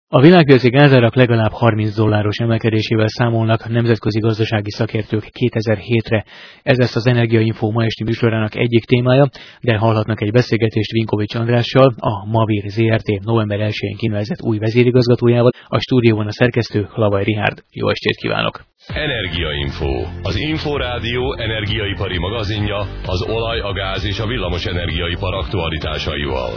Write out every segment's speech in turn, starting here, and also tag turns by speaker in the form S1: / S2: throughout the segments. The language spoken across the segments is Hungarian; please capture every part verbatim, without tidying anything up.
S1: A világpiaci gázárak legalább harminc dolláros emelkedésével számolnak nemzetközi gazdasági szakértők kétezer-hétre. Ez lesz az Energiainfo ma esti műsorának egyik témája, de hallhatnak egy beszélgetést Vinkovics Andrással, a Mavir zé er té november elsején kinevezett új vezérigazgatójával, a stúdióban a szerkesztő Hlavaj Richárd. Jó estét kívánok!
S2: Energiainfo, az Inforádió energiaipari magazinja az olaj, a gáz és a villamos energiaipar aktualitásaival.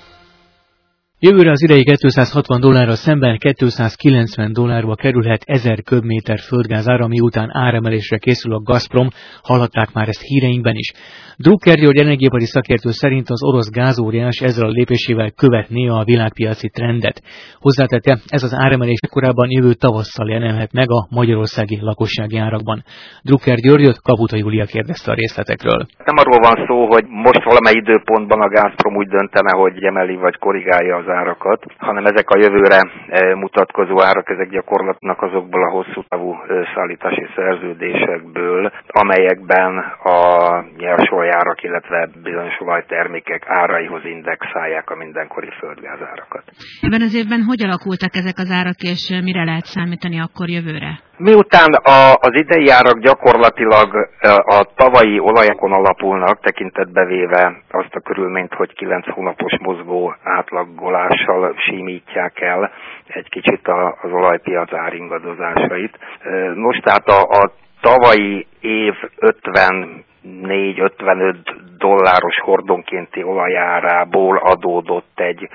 S1: Jövőre az idei kétszázhatvan dollárra szemben kétszázkilencven dollárba kerülhet ezer köbméter földgáz ára, miután áremelésre készül a Gazprom, hallhatták már ezt híreinkben is. Drucker György energiaipari szakértő szerint az orosz gázóriás ezzel a lépésével követné a világpiaci trendet. Hozzátette, ez az áremelés korábban jövő tavasszal jelenhet meg a magyarországi lakossági árakban. Drucker Györgyöt Kaputa Júlia kérdezte a részletekről.
S3: Nem arról van szó, hogy most valamely időpontban a Gazprom úgy döntene, hogy emeli vagy korrigálja az árakat, hanem ezek a jövőre mutatkozó árak, ezek gyakorlatnak azokból a hosszú távú szállítási szerződésekből, amelyekben a nyersolajjárak, illetve bizonyos olajtermékek áraihoz indexálják a mindenkori földgázárakat.
S4: Ebben az évben hogy alakultak ezek az árak, és mire lehet számítani akkor jövőre?
S3: Miután a, az idei árak gyakorlatilag a tavalyi olajokon alapulnak, tekintetbe véve azt a körülményt, hogy kilenc hónapos mozgó átlagolással símítják el egy kicsit az olajpiac áringadozásait. Nos, tehát a, a tavalyi év ötvennégy-ötvenöt dolláros hordonkénti olajárából adódott egy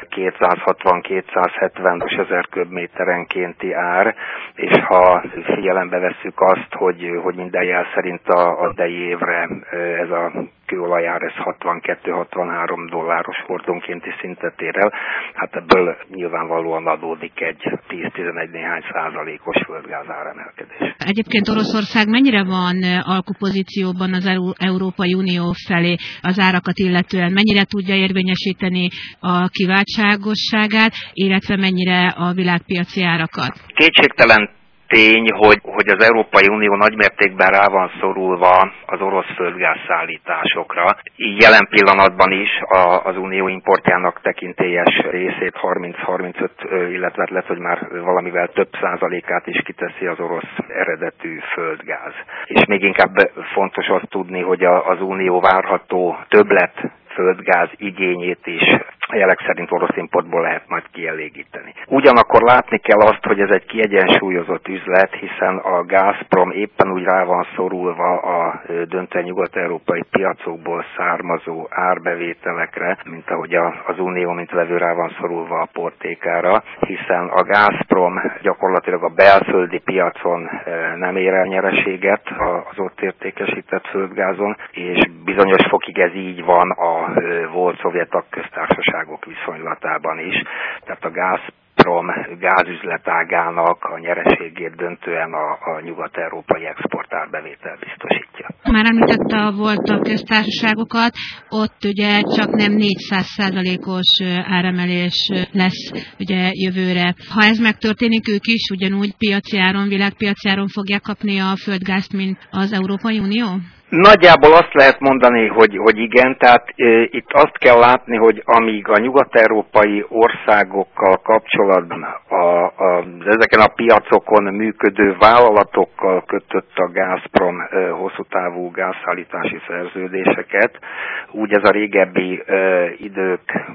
S3: kétszázhatvan-kétszázhetven ezer köbméterenkénti ár, és ha figyelembe vesszük azt, hogy, hogy minden jel szerint a, a idei évre ez a kőolajár ez hatvankettő-hatvanhárom dolláros hordonkénti szintet ér el, hát ebből nyilvánvalóan adódik egy tíz-tizenegy néhány százalékos földgázáremelkedés.
S4: Egyébként Oroszország mennyire van alkupozícióban az Európai Unió felé az árakat illetően, mennyire tudja érvényesíteni a kiváltságosságát, illetve mennyire a világpiaci árakat?
S3: Kétségtelen tény, hogy, hogy az Európai Unió nagymértékben rá van szorulva az orosz földgázszállításokra. Így jelen pillanatban is a, az Unió importjának tekintélyes részét harminc-harmincöt, illetve lehet, hogy már valamivel több százalékát is kiteszi az orosz eredetű földgáz. És még inkább fontos azt tudni, hogy a, az Unió várható többlet földgáz igényét is a jelek szerint orosz importból lehet majd kielégíteni. Ugyanakkor látni kell azt, hogy ez egy kiegyensúlyozott üzlet, hiszen a Gazprom éppen úgy rá van szorulva a döntően nyugat-európai piacokból származó árbevételekre, mint ahogy az Unió, mint vevő rá van szorulva a portékára, hiszen a Gazprom gyakorlatilag a belföldi piacon nem ér el nyereséget az ott értékesített földgázon, és bizonyos fokig ez így van a volt szovjet tagköztársaságok viszonylatában is. Tehát a Gazprom gázüzletágának a nyereségét döntően a, a nyugat-európai exportárbevétel biztosítja.
S4: Már említette a volt tagköztársaságokat, ott ugye csak nem négyszáz százalékos áremelés lesz ugye jövőre. Ha ez megtörténik, ők is ugyanúgy piaci áron, világpiaci áron fogják kapni a földgázt, mint az Európai Unió?
S3: Nagyjából azt lehet mondani, hogy, hogy igen, tehát e, itt azt kell látni, hogy amíg a nyugat-európai országokkal kapcsolatban a, a, ezeken a piacokon működő vállalatokkal kötött a Gazprom e, hosszú távú gázszállítási szerződéseket, úgy ez a régebbi e, idők e,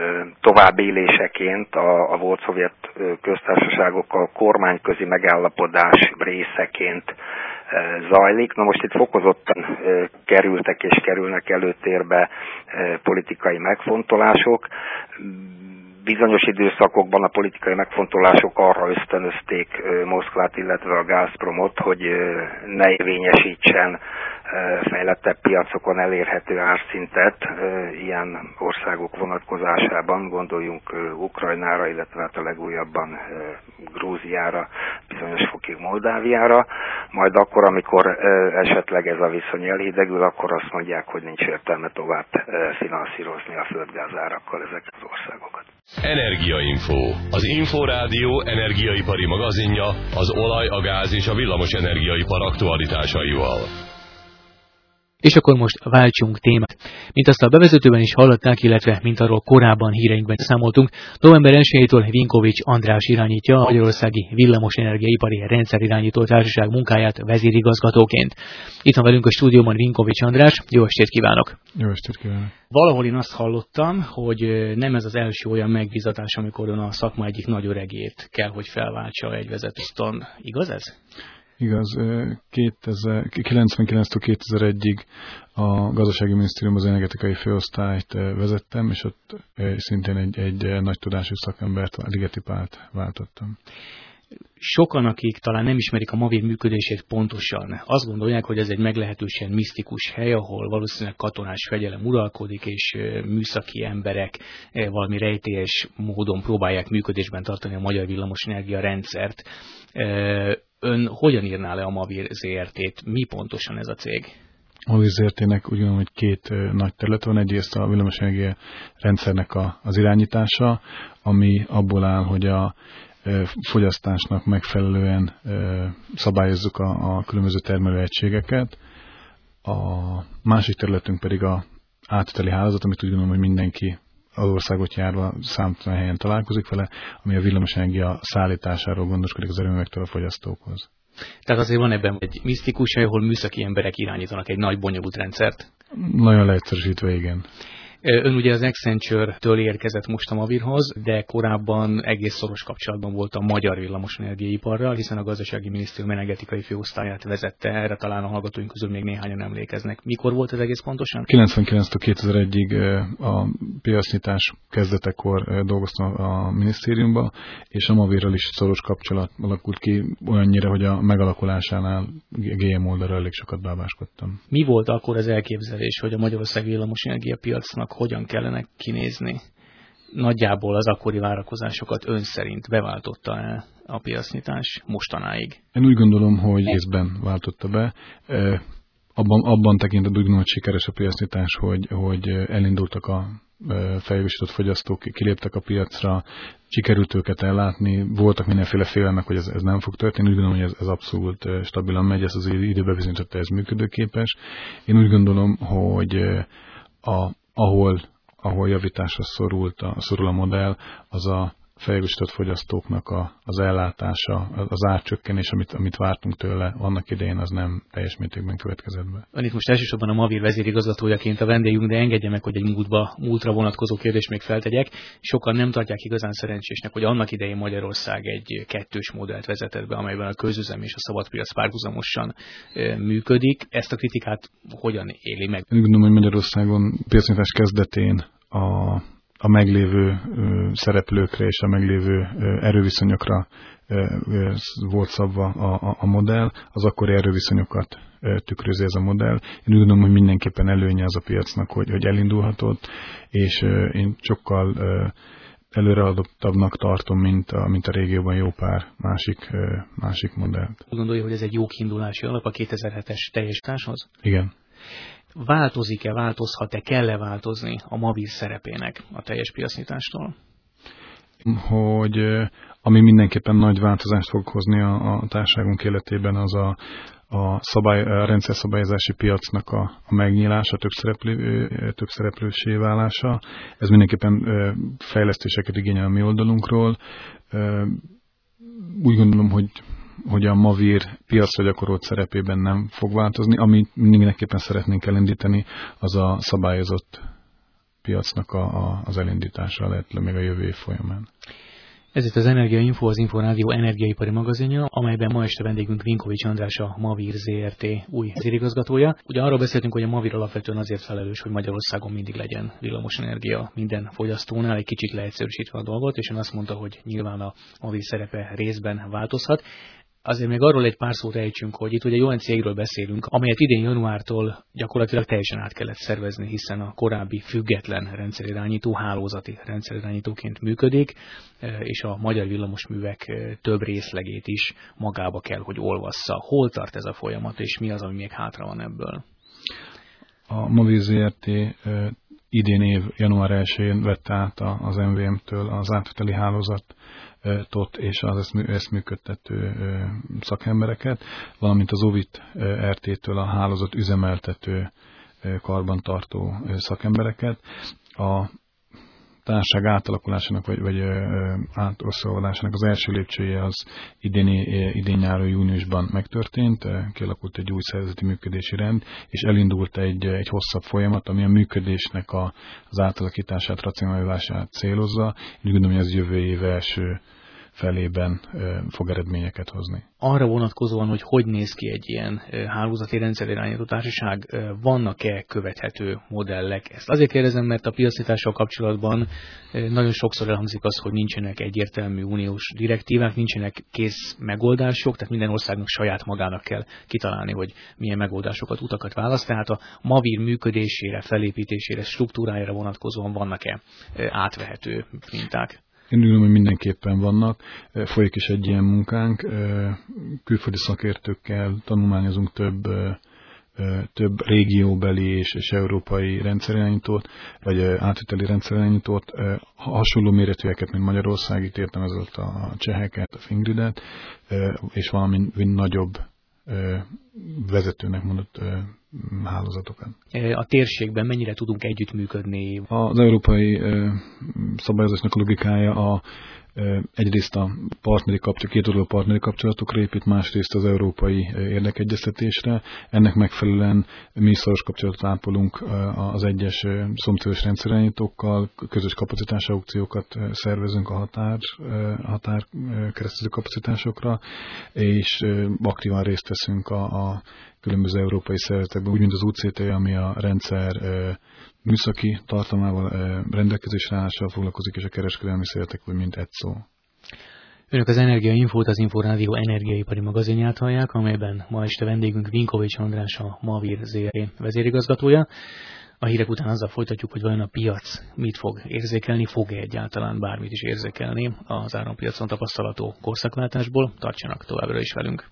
S3: továbbéléseként a, a volt szovjet köztársaságokkal kormányközi megállapodás részeként zajlik. Na most itt fokozottan kerültek és kerülnek előtérbe politikai megfontolások. Bizonyos időszakokban a politikai megfontolások arra ösztönözték Moszkvát, illetve a Gazpromot, hogy ne érvényesítsen fejlettebb piacokon elérhető árszintet ilyen országok vonatkozásában, gondoljunk Ukrajnára, illetve hát a legújabban Grúziára, bizonyos fokig Moldáviára, majd akkor, amikor esetleg ez a viszony elhidegül, akkor azt mondják, hogy nincs értelme tovább finanszírozni a földgázárakkal ezeket az országokat.
S2: Energiainfo, az Inforádió energiaipari magazinja az olaj, a gáz és a villamos energiaipar aktualitásaival.
S1: És akkor most váltsunk témát. Mint azt a bevezetőben is hallották, illetve mint arról korábban híreinkben számoltunk, november elsejétől Vinkovics András irányítja a Magyarországi Villamosenergia-ipari Rendszerirányító Társaság munkáját vezérigazgatóként. Itt van velünk a stúdióban Vinkovics András. Jó estét kívánok!
S5: Jó estét kívánok!
S1: Valahol én azt hallottam, hogy nem ez az első olyan megbízatás, amikor ön a szakma egyik nagy öregét kell, hogy felváltsa egy vezetőszton. Igaz ez?
S5: Igaz, kilencvenkilenctől kétezer-egyig a Gazdasági Minisztériumban az energetikai főosztályt vezettem, és ott szintén egy, egy nagy tudású szakembert, Ligeti Pált váltottam.
S1: Sokan, akik talán nem ismerik a Mavir működését pontosan, azt gondolják, hogy ez egy meglehetősen misztikus hely, ahol valószínűleg katonás fegyelem uralkodik, és műszaki emberek valami rejtélyes módon próbálják működésben tartani a magyar villamosenergia rendszert. Ön hogyan írná le a Mavir zé er té-t? Mi pontosan ez a cég?
S5: A Mavir zé er té-nek úgy gondolom, hogy két nagy terület van. Egyrészt a villamosenergia rendszernek a, az irányítása, ami abból áll, hogy a fogyasztásnak megfelelően szabályozzuk a, a különböző termelőegységeket. A másik területünk pedig a átviteli hálózat, amit úgy gondolom, hogy mindenki az országot járva számtalan helyen találkozik vele, ami a villamosenergia szállításáról gondoskodik az erőművektől a fogyasztókhoz.
S1: Tehát azért van ebben egy misztikus hely, ahol műszaki emberek irányítanak egy nagy bonyolult rendszert?
S5: Nagyon leegyszerűsítve, igen.
S1: Ön ugye az Accenture-től érkezett most a Mavirhoz, de korábban egész szoros kapcsolatban volt a magyar villamosenergiaiparral, hiszen a Gazdasági Minisztérium energetikai főosztályát vezette, erre talán a hallgatóink közül még néhányan emlékeznek. Mikor volt ez egész pontosan?
S5: kilencvenkilenctől kétezer-egyig a piacnyitás kezdetekor dolgoztam a minisztériumban, és a Mavirral is szoros kapcsolat alakult ki olyannyira, hogy a megalakulásánál gé em oldalra elég sokat bábáskodtam.
S1: Mi volt akkor az elképzelés, hogy a Magyarországi villamosenergia piacnak hogyan kellene kinézni? Nagyjából az akkori várakozásokat ön szerint beváltotta-e a piacnyitás mostanáig?
S5: Én úgy gondolom, hogy részben váltotta be. Abban, abban tekintve úgy gondolom, hogy sikeres a piacnyitás, hogy, hogy elindultak a feljövősített fogyasztók, kiléptek a piacra, sikerült őket ellátni, voltak mindenféle félelmek, hogy ez, ez nem fog történni. Úgy gondolom, hogy ez, ez abszolút stabilan megy, ez az időben bizonyította, ez működőképes. Én úgy gondolom, hogy a ahol, ahol javításra szorult a, szorul a modell, az a feljövősített fogyasztóknak a, az ellátása, az árcsökkenés, amit, amit vártunk tőle annak idején, az nem teljes mértékben következett be.
S1: Ön itt most elsősorban a Mavir vezérigazgatójaként a vendégünk, de engedje meg, hogy egy múltba, múltra vonatkozó kérdést még feltegyek. Sokan nem tartják igazán szerencsésnek, hogy annak idején Magyarország egy kettős modellt vezetett be, amelyben a közüzem és a szabadpiac párhuzamosan e, működik. Ezt a kritikát hogyan éli meg?
S5: Én gondolom, hogy Magyarországon piacnyitás kezdetén a a meglévő ö, szereplőkre és a meglévő ö, erőviszonyokra ö, ö, volt szabva a, a, a modell, az akkori erőviszonyokat ö, tükrözi ez a modell. Én úgy gondolom, hogy mindenképpen előnye az a piacnak, hogy, hogy elindulhatott, és ö, én sokkal ö, előreadottabbnak tartom, mint a, mint a régióban jó pár másik, ö, másik modellt.
S1: Gondolja, hogy ez egy jó kiindulási alap a kétezer-hetes teljesításhoz?
S5: Igen.
S1: Változik-e, változhat-e, kell-e változni a Mavir szerepének a teljes piacnyitástól?
S5: Hogy ami mindenképpen nagy változást fog hozni a, a társaságunk életében, az a, a, szabály, a rendszerszabályozási piacnak a, a megnyílása, több, szereplő, több szereplőssé válása. Ez mindenképpen fejlesztéseket igényel a mi oldalunkról. Úgy gondolom, hogy hogy a Mavir piacra gyakorolt szerepében nem fog változni. Amit mindenképpen szeretnénk elindítani, az a szabályozott piacnak a, a, az elindítása lehet még a jövő év folyamán.
S1: Ez itt az Energia Info, az Inforádió energiaipari magazinja, amelyben ma este vendégünk Vinkovics András, a Mavir zé er té új vezérigazgatója. Ugye arról beszéltünk, hogy a Mavir alapvetően azért felelős, hogy Magyarországon mindig legyen villamosenergia minden fogyasztónál, egy kicsit leegyszerűsítve a dolgot, és ön azt mondta, hogy nyilván a Mavir szerepe részben változhat. Azért még arról egy pár szót ejtsünk, hogy itt ugye egy olyan cégről beszélünk, amelyet idén januártól gyakorlatilag teljesen át kellett szervezni, hiszen a korábbi független rendszerirányító hálózati rendszerirányítóként működik, és a magyar villamosművek több részlegét is magába kell, hogy olvassza. Hol tart ez a folyamat, és mi az, ami még hátra van ebből?
S5: A Mavir zé er té idén év január elsején vette át az em vé em-től az átviteli hálózatot és az ezt működtető szakembereket, valamint az Ovit er té-től a hálózat üzemeltető karbantartó szakembereket. A társaság átalakulásának vagy, vagy átországolásának az első lépcsője az idén, idén nyáron júniusban megtörtént, kialakult egy új szervezeti működési rend, és elindult egy, egy hosszabb folyamat, ami a működésnek a, az átalakítását, racionalizálását célozza. Úgy gondolom, hogy ez jövő év első felében fog eredményeket hozni.
S1: Arra vonatkozóan, hogy hogy néz ki egy ilyen hálózati rendszerirányító társaság, vannak-e követhető modellek? Ezt azért kérdezem, mert a piacítással kapcsolatban nagyon sokszor elhangzik az, hogy nincsenek egyértelmű uniós direktívák, nincsenek kész megoldások, tehát minden országnak saját magának kell kitalálni, hogy milyen megoldásokat, utakat választ. Tehát a Mavir működésére, felépítésére, struktúrájára vonatkozóan vannak-e átvehető minták?
S5: Én úgy gondolom, hogy mindenképpen vannak. Folyik is egy ilyen munkánk. Külföldi szakértőkkel tanulmányozunk több, több régióbeli és, és európai rendszerirányítót, vagy átviteli rendszerirányítót. Hasonló méretűeket, mint Magyarország, itt értem ezért a cseheket, a Fingridet, és valami nagyobb vezetőnek mondott hálózatokat.
S1: A térségben mennyire tudunk együttműködni?
S5: Az európai szabályozásnak a logikája a, egyrészt a partneri kapcsolat, kétoldalú partneri kapcsolatokra épít, másrészt az európai érdekegyeztetésre. Ennek megfelelően mi szoros kapcsolatot ápolunk az egyes szomszédos rendszerirányítókkal, közös kapacitás aukciókat szervezünk a határ, határ keresztező kapacitásokra, és aktívan részt veszünk a, a különböző európai szervezetekben, úgy mint az u cé té, ami a rendszer műszaki tartalmával, rendelkezésre állással foglalkozik, és a kereskedelmi szervezetek, úgy mint ETSO.
S1: Önök az Energia Infót, az Inforádió energiaipari magazinját hallják, amelyben ma este vendégünk Vinkovics András, a Mavir zé er vezérigazgatója. A hírek után azzal folytatjuk, hogy vajon a piac mit fog érzékelni, fog-e egyáltalán bármit is érzékelni az árampiacon tapasztalható korszakváltásból. Tartsanak továbbra is velünk!